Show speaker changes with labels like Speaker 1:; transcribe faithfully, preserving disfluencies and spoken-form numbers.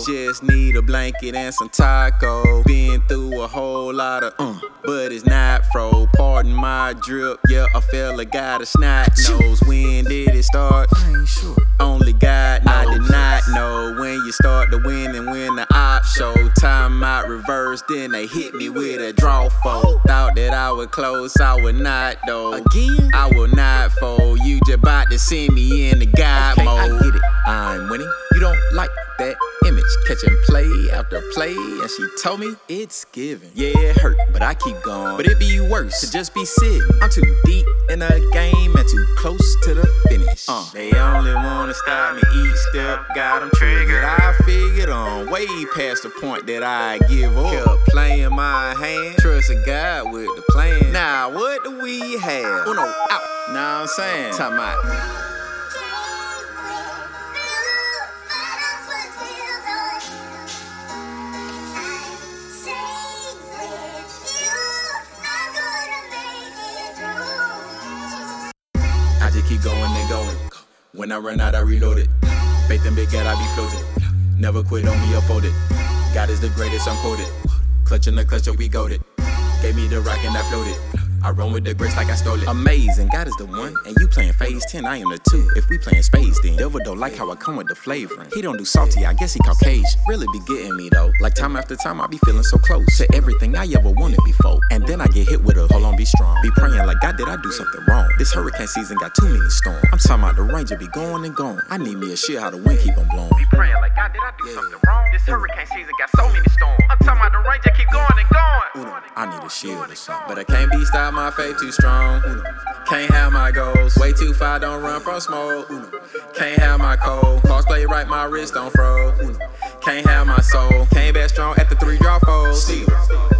Speaker 1: Just need a blanket and some taco. Been through a whole lot of uh, but it's not fro. Pardon my drip, yeah, a fella got a snot nose. When did it start?
Speaker 2: I ain't sure.
Speaker 1: Only God knows. I did not know when you start to win and when the op show. Time out reverse, then they hit me with a draw fold. Thought that I would close, I would not though.
Speaker 2: Again?
Speaker 1: I will not fold. You just about to send me in the God
Speaker 2: Okay,
Speaker 1: mode.
Speaker 2: I get it. I'm winning. You don't like that image. Catching play after play, and she told me it's given. Yeah, it hurt, but I keep going. But it be worse to just be sitting. I'm too deep in the game and too close to the finish.
Speaker 1: Uh, they only wanna stop me each step, got them triggered. I figured on way past the point that I give up. Kept playing my hand, trusting God with the plan. Now what do we have?
Speaker 2: Uno out.
Speaker 1: Now I'm saying,
Speaker 2: Time out. I just keep going and going. When I run out, I reload it. Faith and big God, I be floated. Never quit on me or fold it. God is the greatest, I'm quoted. Clutching the clutch, we goated. Gave me the rock and I floated. I run with the grace like I stole it. Amazing, God is the one, and you playing phase ten, I am the two. If we playing spades, then devil don't like how I come with the flavoring. He don't do salty, I guess he Caucasian. Really be getting me though. Like time after time, I be feeling so close to everything I ever wanted before. And then I get hit with a hold on, be strong. Be praying like God, did I do something wrong? This hurricane season got too many storms. I'm talking about the Ranger be going and going. I need me a shit how the wind keep on blowing.
Speaker 3: Be praying like God, did I do yeah. something wrong? This hurricane season got so many storms. I'm talking about the Ranger keep going and going.
Speaker 2: Uno, I need a shield or something.
Speaker 1: but I can't be stopped, my faith too strong. Can't have my goals, way too far, don't run from smoke. Can't have my cold, cross play right, my wrist don't froze. Can't have my soul, came back strong at the three draw fold.